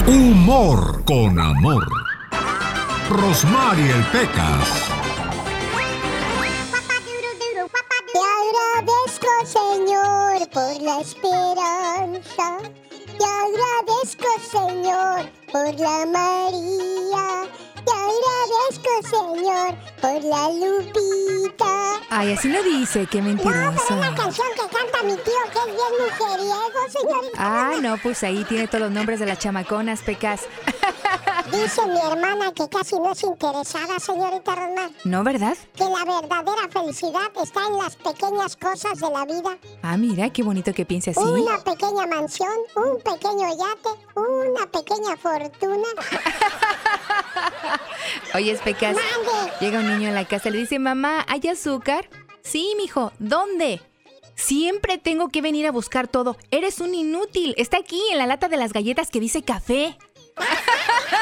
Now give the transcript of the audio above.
Humor con amor. Rosmarie Pecas. Te agradezco, Señor, por la esperanza. Te agradezco, Señor, por la María. Te agradezco, Señor, por la Lupita. Ay, así no dice, qué mentirosa. No, pero es la canción que canta mi tío, que es bien mujeriego, señorita. Ah, no, pues ahí tiene todos los nombres de las chamaconas, Pecas. Dice mi hermana que casi no es interesada, señorita Rosmar. ¿No, verdad? Que la verdadera felicidad está en las pequeñas cosas de la vida. Ah, mira, qué bonito que piense así. Una pequeña mansión, un pequeño yate, una pequeña fortuna. Oye, Pecas, Mande. llega un niño en la casa y le dice, mamá, ¿hay azúcar? Sí, mijo, ¿dónde? Siempre tengo que venir a buscar todo. Eres un inútil. Está aquí en la lata de las galletas que dice café.